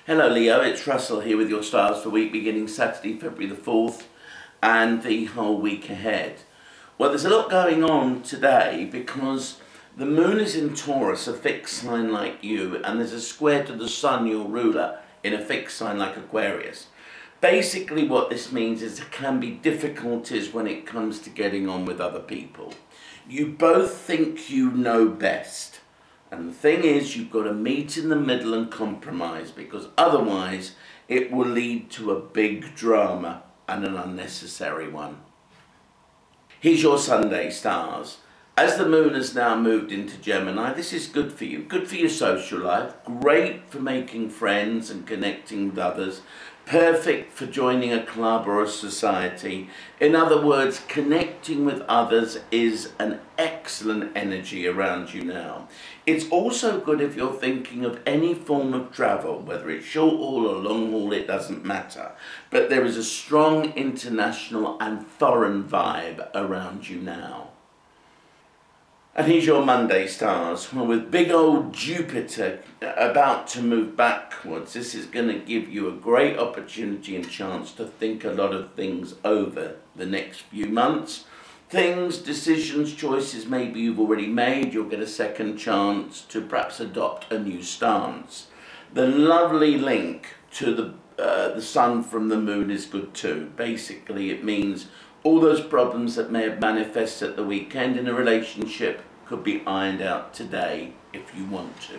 Hello Leo, it's Russell here with your stars for week beginning Saturday, February the 4th and the whole week ahead. Well, there's a lot going on today because the moon is in Taurus, a fixed sign like you, and there's a square to the sun, your ruler, in a fixed sign like Aquarius. Basically what this means is there can be difficulties when it comes to getting on with other people. You both think you know best. And the thing is, you've got to meet in the middle and compromise, because otherwise it will lead to a big drama and an unnecessary one. Here's your Sunday stars. As the moon has now moved into Gemini, this is good for you. Good for your social life. Great for making friends and connecting with others. Perfect for joining a club or a society. In other words, connecting with others is an excellent energy around you now. It's also good if you're thinking of any form of travel, whether it's short haul or long haul, it doesn't matter. But there is a strong international and foreign vibe around you now. And here's your Monday stars. Well, with big old Jupiter about to move backwards, this is going to give you a great opportunity and chance to think a lot of things over the next few months. Things, decisions, choices maybe you've already made, you'll get a second chance to perhaps adopt a new stance. The lovely link to the sun from the moon is good too. Basically, it means all those problems that may have manifested at the weekend in a relationship could be ironed out today if you want to.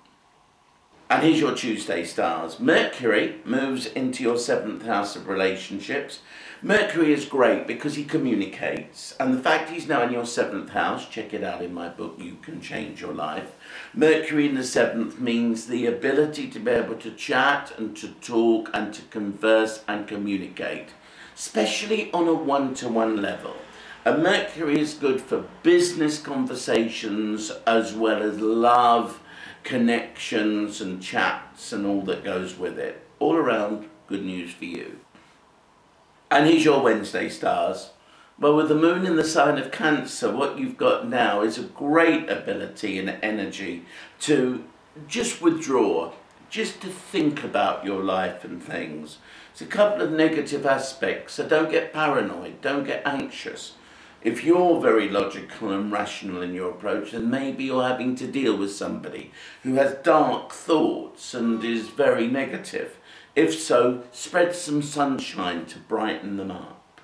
And here's your Tuesday stars. Mercury moves into your 7th house of relationships. Mercury is great because he communicates, and the fact he's now in your 7th house, check it out in my book, You Can Change Your Life. Mercury in the 7th means the ability to be able to chat and to talk and to converse and communicate, especially on a one-to-one level. And Mercury is good for business conversations as well as love, connections and chats and all that goes with it. All around, good news for you. And here's your Wednesday stars. Well, with the moon in the sign of Cancer, what you've got now is a great ability and energy to just withdraw, just to think about your life and things. It's a couple of negative aspects, so don't get paranoid, don't get anxious. If you're very logical and rational in your approach, then maybe you're having to deal with somebody who has dark thoughts and is very negative. If so, spread some sunshine to brighten them up.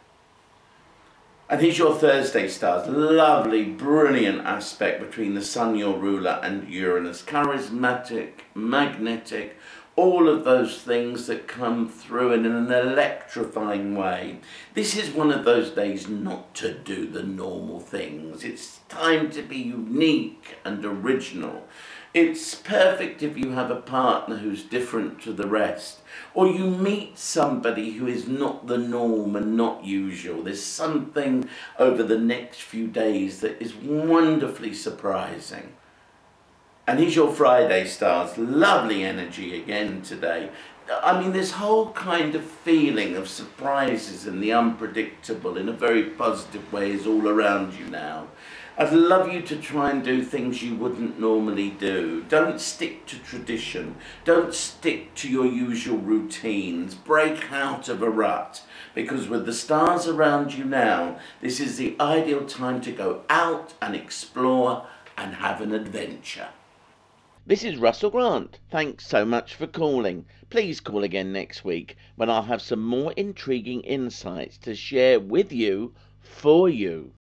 And here's your Thursday stars. Lovely, brilliant aspect between the sun, your ruler, and Uranus. Charismatic, magnetic, all of those things that come through in an electrifying way. This is one of those days not to do the normal things. It's time to be unique and original. It's perfect if you have a partner who's different to the rest, or you meet somebody who is not the norm and not usual. There's something over the next few days that is wonderfully surprising. And here's your Friday stars. Lovely energy again today. I mean, this whole kind of feeling of surprises and the unpredictable in a very positive way is all around you now. I'd love you to try and do things you wouldn't normally do. Don't stick to tradition. Don't stick to your usual routines. Break out of a rut. Because with the stars around you now, this is the ideal time to go out and explore and have an adventure. This is Russell Grant. Thanks so much for calling. Please call again next week when I'll have some more intriguing insights to share with you, for you.